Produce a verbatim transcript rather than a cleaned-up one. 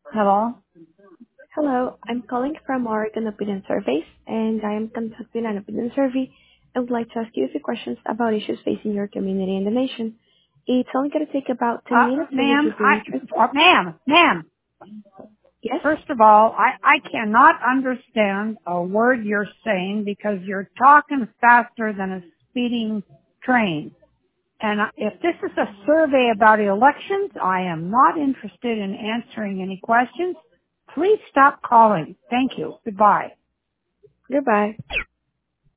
Hello? Hello, I'm calling from Oregon Opinion Surveys, and I am conducting an opinion survey. I would like to ask you a few questions about issues facing your community and the nation. It's only going to take about ten Uh, minutes, so would ma'am, you be I, interested? uh, ma'am, ma'am, Yes? first of all, I, I cannot understand a word you're saying because you're talking faster than a speeding train. And I- if this is a survey about elections, I am not interested in answering any questions. Please stop calling. Thank you. Goodbye. Goodbye.